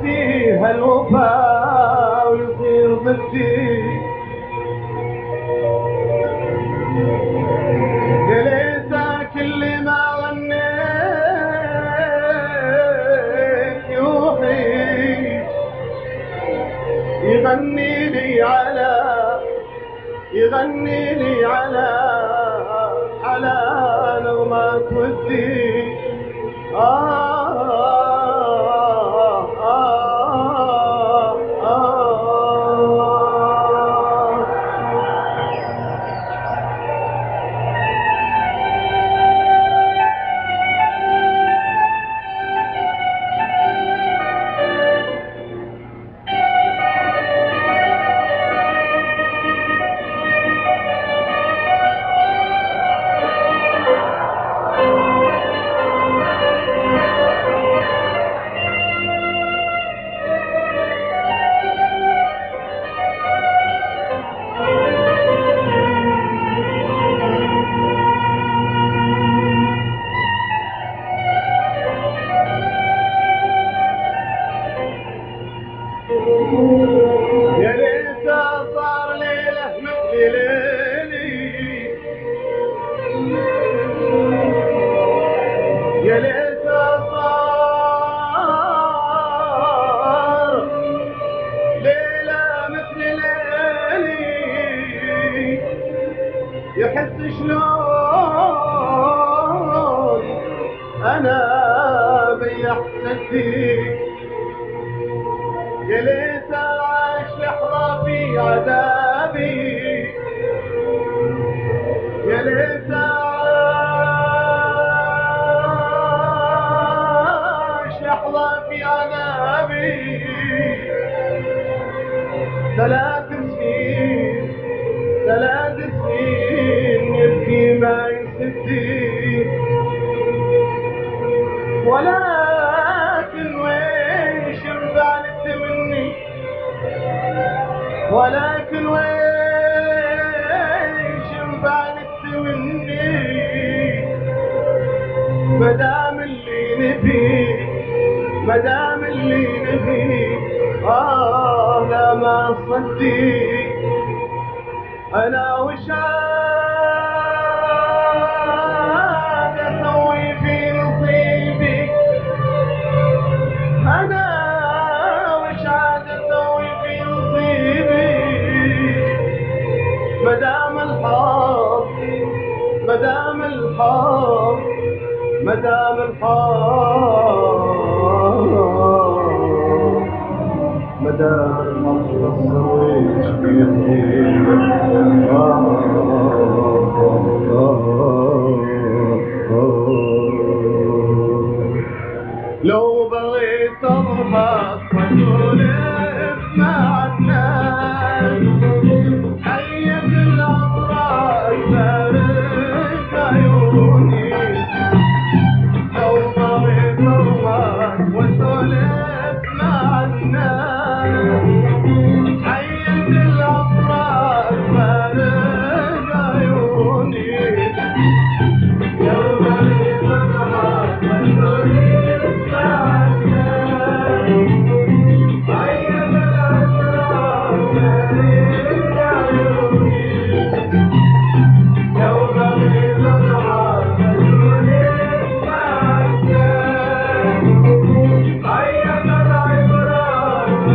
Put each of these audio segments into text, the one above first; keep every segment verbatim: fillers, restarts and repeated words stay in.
ناسيه هالوفا ويصير ضدي. يا ليت كل ما غنيت يوحي يغني لي على يغني لي على على نغمات ودي. آه آه آه آه يا ليت صار ليلة مثل ليلي. يا ليت صار ليلة مثل ليلي. يحس شلون أنا بيحسدي. يا ليت عاش لحظة في عذابي. يا ليت عاش لحظة في عذابي. ثلاث سنين ثلاث سنين يبكي ما يسدي. ولكن وين شنفعلت مني. ولكن وين شنفعلت مني. مدام اللي نبي مدام اللي نبي آه لا ما صدي. أنا وش عاد أسوي في نصيبي. أنا وش عاد أسوي في نصيبي. مدام الحظ مدام الحظ مدام الحظ مدام الحظ سويت في لو بغيت اضحك واسولف مع الناس. حية الأطراف فارق عيوني. لو بغيت اضحك واسولف مع الناس. حية الأطراف فارق عيوني. لو بغيت اضحك واسولف مع الناس. حية الأطراف فارق عيوني. لو بغيت اضحك واسولف مع الناس. حية الأطراف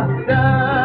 أهدافي